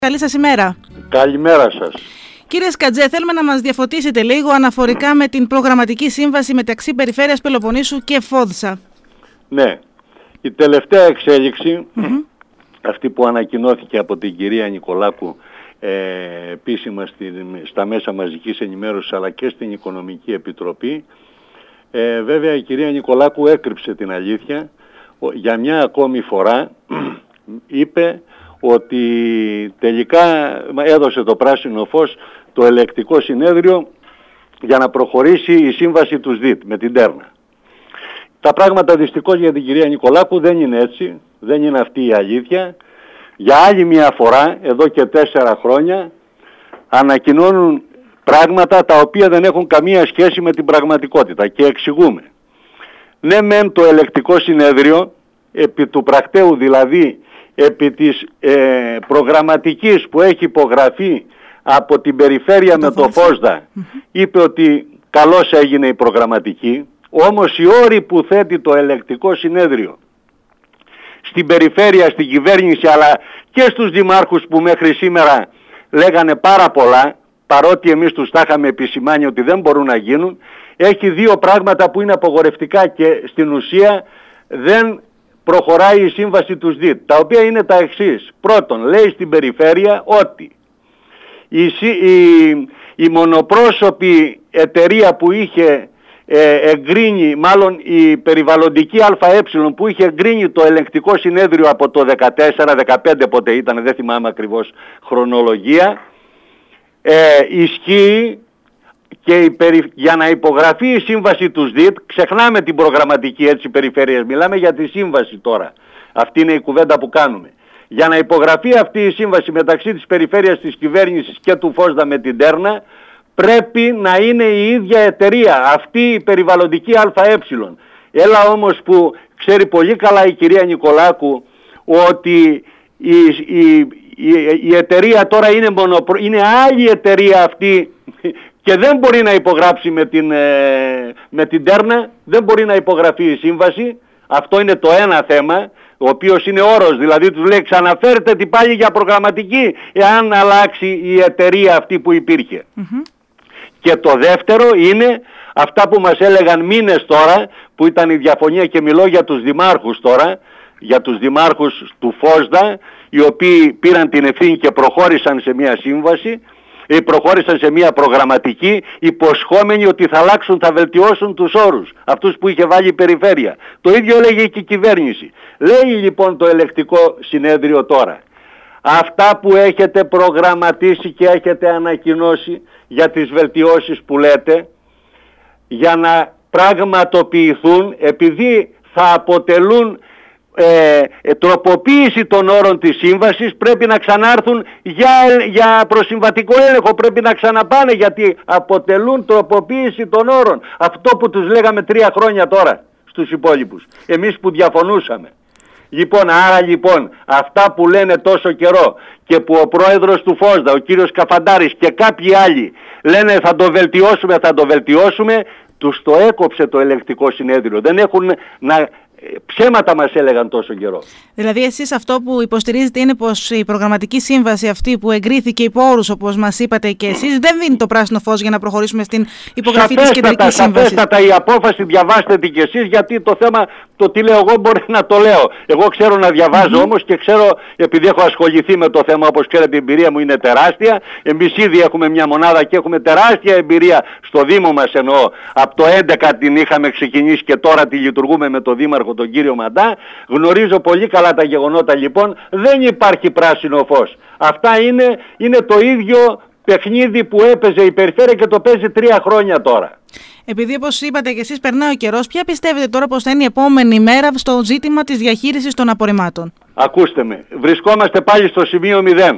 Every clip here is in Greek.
Καλή σας ημέρα. Καλημέρα σας. Κύριε Σκατζέ, θέλουμε να μας διαφωτίσετε λίγο αναφορικά με την προγραμματική σύμβαση μεταξύ Περιφέρειας Πελοποννήσου και Φόδσα. Ναι, η τελευταία εξέλιξη, αυτή που ανακοινώθηκε από την κυρία Νικολάκου επίσημα στα μέσα μαζικής ενημέρωσης αλλά και στην Οικονομική Επιτροπή, βέβαια η κυρία Νικολάκου έκρυψε την αλήθεια. Για μια ακόμη φορά είπε ότι τελικά έδωσε το πράσινο φως το ελεκτικό συνέδριο για να προχωρήσει η σύμβαση του ΣΔΙΤ με την Τέρνα. Τα πράγματα δυστυχώς για την κυρία Νικολάκου δεν είναι έτσι, δεν είναι αυτή η αλήθεια. Για άλλη μια φορά, εδώ και 4 χρόνια, ανακοινώνουν πράγματα τα οποία δεν έχουν καμία σχέση με την πραγματικότητα και εξηγούμε. Ναι μεν το ελεκτικό συνέδριο, επί του πρακτέου δηλαδή, επί της προγραμματικής που έχει υπογραφεί από την Περιφέρεια με το Φόσδα, είπε ότι καλώς έγινε η προγραμματική, όμως οι όροι που θέτει το ελεκτικό συνέδριο στην Περιφέρεια, στην κυβέρνηση αλλά και στους δημάρχους που μέχρι σήμερα λέγανε πάρα πολλά, παρότι εμείς τους τα είχαμε επισημάνει ότι δεν μπορούν να γίνουν, έχει 2 πράγματα που είναι απογορευτικά και στην ουσία δεν προχωράει η σύμβαση του ΣΔΙΤ, τα οποία είναι τα εξής. Πρώτον, λέει στην Περιφέρεια ότι η μονοπρόσωπη εταιρεία που είχε εγκρίνει, μάλλον η περιβαλλοντική ΑΕ που είχε εγκρίνει το ελεγκτικό συνέδριο από το 14-15 πότε ήταν, δεν θυμάμαι ακριβώς χρονολογία, ισχύει και για να υπογραφεί η σύμβαση του ΣΔΙΤ, ξεχνάμε την προγραμματική έτσι περιφέρειας, μιλάμε για τη σύμβαση τώρα. Αυτή είναι η κουβέντα που κάνουμε. Για να υπογραφεί αυτή η σύμβαση μεταξύ της περιφέρειας της κυβέρνησης και του Φόσδα με την Τέρνα, πρέπει να είναι η ίδια εταιρεία, αυτή η περιβαλλοντική ΑΕ. Έλα όμως που ξέρει πολύ καλά η κυρία Νικολάκου ότι η εταιρεία τώρα είναι άλλη εταιρεία αυτή και δεν μπορεί να υπογράψει με την Τέρνα, δεν μπορεί να υπογραφεί η σύμβαση. Αυτό είναι το ένα θέμα, ο οποίος είναι όρος, δηλαδή τους λέει ξαναφέρτε την πάλι για προγραμματική εάν αλλάξει η εταιρεία αυτή που υπήρχε. Και το δεύτερο είναι αυτά που μας έλεγαν μήνες τώρα, που ήταν η διαφωνία και μιλώ για τους δημάρχους τώρα, για τους δημάρχους του Φόσδα, οι οποίοι πήραν την ευθύνη και προχώρησαν σε μια σύμβαση, προχώρησαν σε μια προγραμματική υποσχόμενοι ότι θα αλλάξουν, θα βελτιώσουν τους όρους, αυτούς που είχε βάλει η Περιφέρεια. Το ίδιο έλεγε και η κυβέρνηση. Λέει λοιπόν το ελεκτικό συνέδριο τώρα, αυτά που έχετε προγραμματίσει και έχετε ανακοινώσει για τις βελτιώσεις που λέτε, για να πραγματοποιηθούν, επειδή θα αποτελούν τροποποίηση των όρων της σύμβασης, πρέπει να ξανάρθουν για προσυμβατικό έλεγχο, πρέπει να ξαναπάνε γιατί αποτελούν τροποποίηση των όρων. Αυτό που τους λέγαμε 3 χρόνια τώρα στους υπόλοιπους, εμείς που διαφωνούσαμε. Λοιπόν, άρα λοιπόν αυτά που λένε τόσο καιρό και που ο πρόεδρος του Φόσδα, ο κύριος Καφαντάρης και κάποιοι άλλοι λένε θα το βελτιώσουμε, τους το έκοψε το ελεκτικό συνέδριο. Δεν έχουν ψέματα μας έλεγαν τόσο καιρό. Δηλαδή εσείς αυτό που υποστηρίζετε είναι πως η προγραμματική σύμβαση αυτή που εγκρίθηκε υπό όρους όπως μας είπατε και εσείς δεν δίνει το πράσινο φως για να προχωρήσουμε στην υπογραφή της κεντρικής σύμβασης. Σαφέστατα η απόφαση διαβάστε την κι εσείς, γιατί το θέμα το τι λέω εγώ μπορεί να το λέω. Εγώ ξέρω να διαβάζω όμως και ξέρω, επειδή έχω ασχοληθεί με το θέμα, όπως ξέρετε η εμπειρία μου είναι τεράστια. Εμείς ήδη έχουμε μια μονάδα και έχουμε τεράστια εμπειρία στο Δήμο μας, εννοώ. Από το 2011 την είχαμε ξεκινήσει και τώρα τη λειτουργούμε με τον Δήμαρχο τον κύριο Μαντά. Γνωρίζω πολύ καλά τα γεγονότα λοιπόν, δεν υπάρχει πράσινο φως. Αυτά είναι το ίδιο παιχνίδι που έπαιζε η Περιφέρεια και το παίζει 3 χρόνια τώρα. Επειδή όπως είπατε και εσείς περνάει ο καιρός, ποια πιστεύετε τώρα πως θα είναι η επόμενη μέρα στο ζήτημα της διαχείρισης των απορριμμάτων? Ακούστε με, βρισκόμαστε πάλι στο σημείο 0.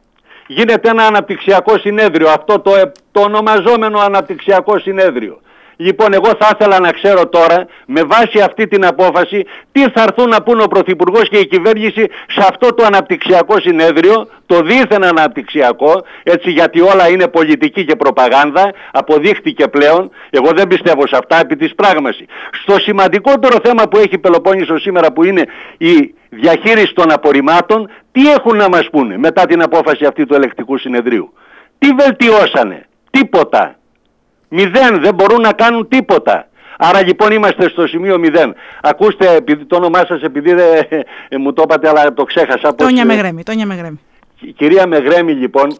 Γίνεται ένα αναπτυξιακό συνέδριο, αυτό το ονομαζόμενο αναπτυξιακό συνέδριο. Λοιπόν, εγώ θα ήθελα να ξέρω τώρα, με βάση αυτή την απόφαση, τι θα έρθουν να πούνε ο Πρωθυπουργός και η κυβέρνηση σε αυτό το αναπτυξιακό συνέδριο, το δίθεν αναπτυξιακό, έτσι, γιατί όλα είναι πολιτική και προπαγάνδα, αποδείχτηκε πλέον, εγώ δεν πιστεύω σε αυτά επί της πράγμασης. Στο σημαντικότερο θέμα που έχει η Πελοπόννησος σήμερα, που είναι η διαχείριση των απορριμμάτων, τι έχουν να μας πούνε μετά την απόφαση αυτή του ελεκτικού συνεδρίου? Τι βελτιώσανε? Τίποτα. 0, δεν μπορούν να κάνουν τίποτα. Άρα λοιπόν είμαστε στο σημείο 0. Ακούστε, το όνομά σας, επειδή μου το είπατε αλλά το ξέχασα. Τόνια Μεγρέμη. Κυρία Μεγρέμη, λοιπόν,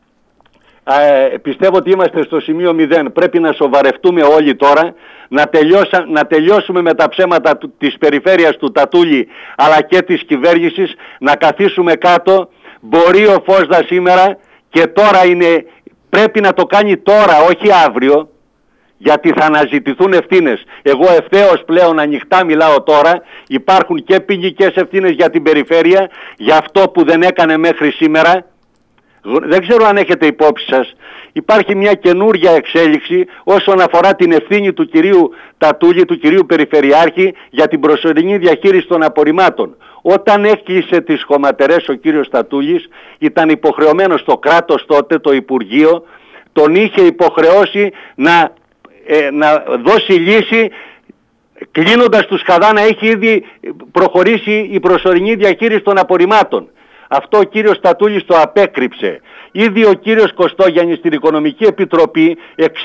πιστεύω ότι είμαστε στο σημείο 0. Πρέπει να σοβαρευτούμε όλοι τώρα, να τελειώσουμε με τα ψέματα της περιφέρειας του Τατούλη αλλά και της κυβέρνησης, να καθίσουμε κάτω. Μπορεί ο Φώσδα σήμερα, και τώρα είναι, πρέπει να το κάνει τώρα, όχι αύριο, γιατί θα αναζητηθούν ευθύνες. Εγώ ευθέως πλέον ανοιχτά μιλάω τώρα, υπάρχουν και ποινικές ευθύνες για την περιφέρεια, για αυτό που δεν έκανε μέχρι σήμερα. Δεν ξέρω αν έχετε υπόψη σας, υπάρχει μια καινούρια εξέλιξη όσον αφορά την ευθύνη του κυρίου Τατούλη, του κυρίου Περιφερειάρχη, για την προσωρινή διαχείριση των απορριμμάτων. Όταν έκλεισε τις χωματερές ο κύριος Τατούλης, ήταν υποχρεωμένος το κράτος τότε, το Υπουργείο, τον είχε υποχρεώσει να δώσει λύση, κλείνοντας τους Χαδά, να έχει ήδη προχωρήσει η προσωρινή διαχείριση των απορριμμάτων. Αυτό ο κύριος Τατούλης το απέκρυψε. Ήδη ο κύριος Κωστόγιαννης στην Οικονομική Επιτροπή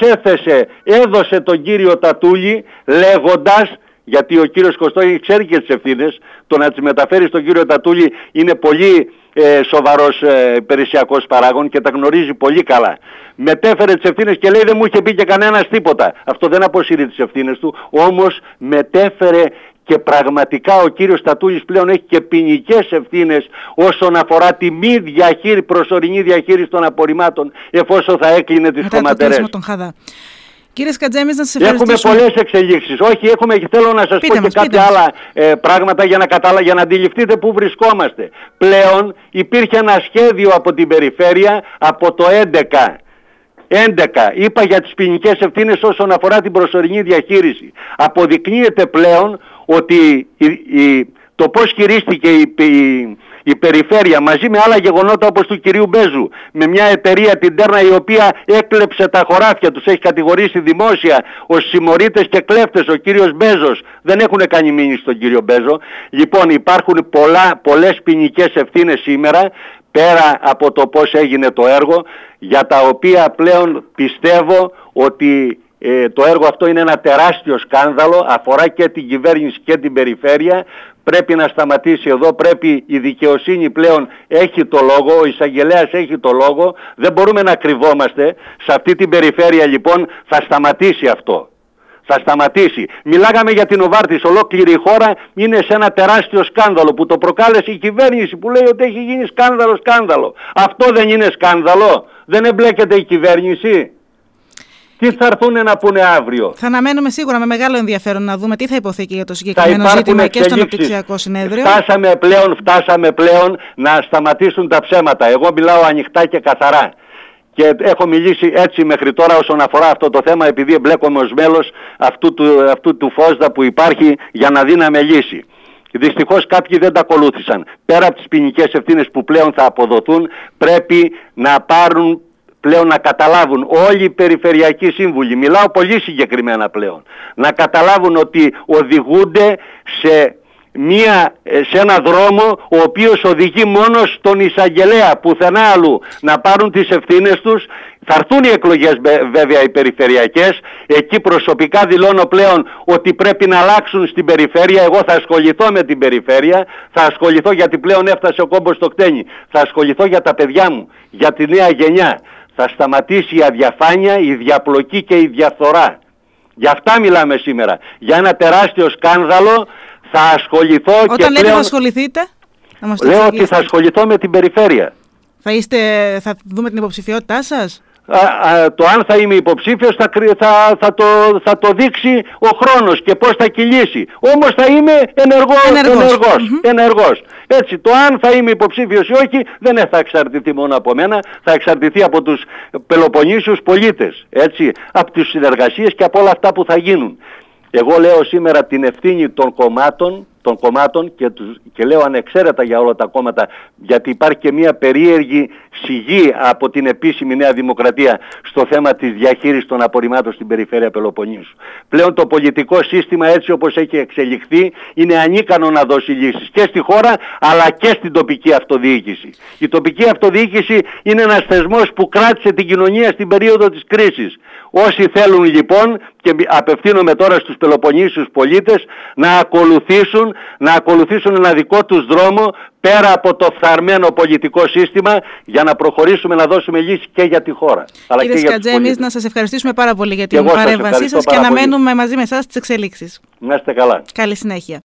έδωσε τον κύριο Τατούλη λέγοντας, γιατί ο κύριος Κωστόγιαννης ξέρει και τις ευθύνες, το να τις μεταφέρει στον κύριο Τατούλη είναι πολύ σοβαρός υπηρεσιακός παράγων και τα γνωρίζει πολύ καλά. Μετέφερε τις ευθύνες και λέει δεν μου είχε πει και κανένας τίποτα. Αυτό δεν αποσύρει τις ευθύνες του, όμως μετέφερε. Και πραγματικά ο κύριος Τατούλης πλέον έχει και ποινικές ευθύνες όσον αφορά τη μη προσωρινή διαχείριση των απορριμμάτων, εφόσον θα έκλεινε τις χωματερές. Κύριε Σκατζέμις, να σας ευχαριστήσουμε. Έχουμε πολλές εξελίξεις. Όχι, θέλω να σας πω και κάποια άλλα πράγματα για να αντιληφθείτε πού βρισκόμαστε. Πλέον υπήρχε ένα σχέδιο από την περιφέρεια από το 11. Είπα για τις ποινικές ευθύνες όσον αφορά την προσωρινή διαχείριση. Αποδεικνύεται πλέον ότι το πώς χειρίστηκε η περιφέρεια μαζί με άλλα γεγονότα όπως του κυρίου Μπέζου, με μια εταιρεία, την Τέρνα, η οποία έκλεψε τα χωράφια τους, έχει κατηγορήσει δημόσια ως συμμορίτες και κλέφτες ο κύριος Μπέζος. Δεν έχουν κάνει μήνυση στον κύριο Μπέζο. Λοιπόν, υπάρχουν πολλές ποινικές ευθύνες σήμερα, πέρα από το πώς έγινε το έργο, για τα οποία πλέον πιστεύω ότι το έργο αυτό είναι ένα τεράστιο σκάνδαλο, αφορά και την κυβέρνηση και την περιφέρεια. Πρέπει να σταματήσει εδώ, πρέπει η δικαιοσύνη πλέον έχει το λόγο, ο εισαγγελέας έχει το λόγο, δεν μπορούμε να κρυβόμαστε. Σε αυτή την περιφέρεια λοιπόν θα σταματήσει αυτό. Θα σταματήσει. Μιλάγαμε για την Οβάρτης, ολόκληρη η χώρα είναι σε ένα τεράστιο σκάνδαλο που το προκάλεσε η κυβέρνηση, που λέει ότι έχει γίνει σκάνδαλο. Αυτό δεν είναι σκάνδαλο? Δεν εμπλέκεται η κυβέρνηση? Τι θα έρθουν να πούνε αύριο? Θα αναμένουμε σίγουρα με μεγάλο ενδιαφέρον να δούμε τι θα υποθεί και για το συγκεκριμένο ζήτημα και στο αναπτυξιακό συνέδριο. Φτάσαμε πλέον να σταματήσουν τα ψέματα. Εγώ μιλάω ανοιχτά και καθαρά. Και έχω μιλήσει έτσι μέχρι τώρα όσον αφορά αυτό το θέμα, επειδή εμπλέκομαι ως μέλος αυτού του Φώσδα που υπάρχει, για να δίναμε λύση. Δυστυχώς κάποιοι δεν τα ακολούθησαν. Πέρα από τις ποινικές ευθύνες που πλέον θα αποδοθούν, πρέπει να πάρουν πλέον, να καταλάβουν όλοι οι περιφερειακοί σύμβουλοι, μιλάω πολύ συγκεκριμένα πλέον, να καταλάβουν ότι οδηγούνται σε ένα δρόμο ο οποίος οδηγεί μόνο στον εισαγγελέα, πουθενά αλλού. Να πάρουν τις ευθύνες τους. Θα έρθουν οι εκλογές βέβαια οι περιφερειακές. Εκεί προσωπικά δηλώνω πλέον ότι πρέπει να αλλάξουν στην περιφέρεια. Εγώ θα ασχοληθώ με την περιφέρεια. Θα ασχοληθώ, γιατί πλέον έφτασε ο κόμπος στο κτένι. Θα ασχοληθώ για τα παιδιά μου, για τη νέα γενιά. Θα σταματήσει η αδιαφάνεια, η διαπλοκή και η διαφθορά. Γι' αυτά μιλάμε σήμερα. Για ένα τεράστιο σκάνδαλο. Θα ασχοληθώ. Όταν και λέτε πλέον θα ασχοληθείτε, λέω ότι θα ασχοληθώ με την περιφέρεια. Θα δούμε την υποψηφιότητά σας? Το αν θα είμαι υποψήφιος θα το δείξει ο χρόνος και πώς θα κυλήσει. Όμως θα είμαι ενεργός. Έτσι, το αν θα είμαι υποψήφιος ή όχι δεν θα εξαρτηθεί μόνο από μένα, θα εξαρτηθεί από τους Πελοποννήσιους πολίτες, έτσι, από τις συνεργασίες και από όλα αυτά που θα γίνουν. Εγώ λέω σήμερα την ευθύνη των κομμάτων και λέω ανεξαίρετα για όλα τα κόμματα, γιατί υπάρχει και μια περίεργη σιγή από την επίσημη Νέα Δημοκρατία στο θέμα της διαχείρισης των απορριμμάτων στην περιφέρεια Πελοποννήσου. Πλέον το πολιτικό σύστημα έτσι όπως έχει εξελιχθεί είναι ανίκανο να δώσει λύσεις και στη χώρα αλλά και στην τοπική αυτοδιοίκηση. Η τοπική αυτοδιοίκηση είναι ένας θεσμός που κράτησε την κοινωνία στην περίοδο της κρίσης. Όσοι θέλουν λοιπόν, και απευθύνομαι τώρα στους Πελοποννήσιους πολίτες, να ακολουθήσουν ένα δικό τους δρόμο πέρα από το φθαρμένο πολιτικό σύστημα για να προχωρήσουμε να δώσουμε λύση και για τη χώρα. Αλλά κύριε Σκατζέ, εμείς να σας ευχαριστήσουμε πάρα πολύ για την παρέμβασή σας και να μένουμε μαζί με εσάς στις εξελίξεις. Να είστε καλά. Καλή συνέχεια.